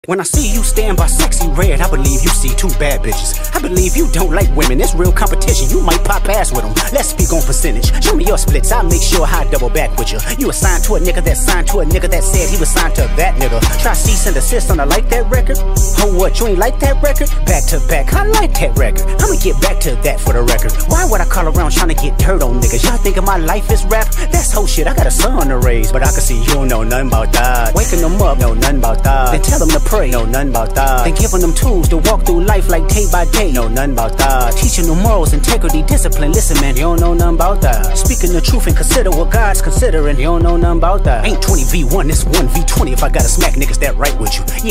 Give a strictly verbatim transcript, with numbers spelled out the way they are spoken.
When I see you stand by sexy red, I believe you see two bad bitches. I believe you don't like women, it's real competition. You might pop ass with them. Let's speak on percentage. Show me your splits, I'll make sure I double back with you. You assigned to a nigga that signed to a nigga that said he was signed to that nigga. Try cease and desist on a like that record. Oh what, you ain't like that record? Back to back, I like that record. I'ma get back to that for the record. Why would I call around trying to get dirt on niggas? Y'all thinking my life is rap? That's whole shit, I got a son to raise, but I can see you don't know nothing about that. Waking them up, know nothing about that. Then tell them to pray, know nothing about that. Then giving them tools to walk through life like day by day, know nothing about that. Teaching them morals, integrity, discipline. Listen man, you don't know nothing about that. Speaking the truth and consider what God's considering, you don't know nothing about that. Ain't twenty v one, it's one v twenty if I gotta smack niggas that right with you. Yeah.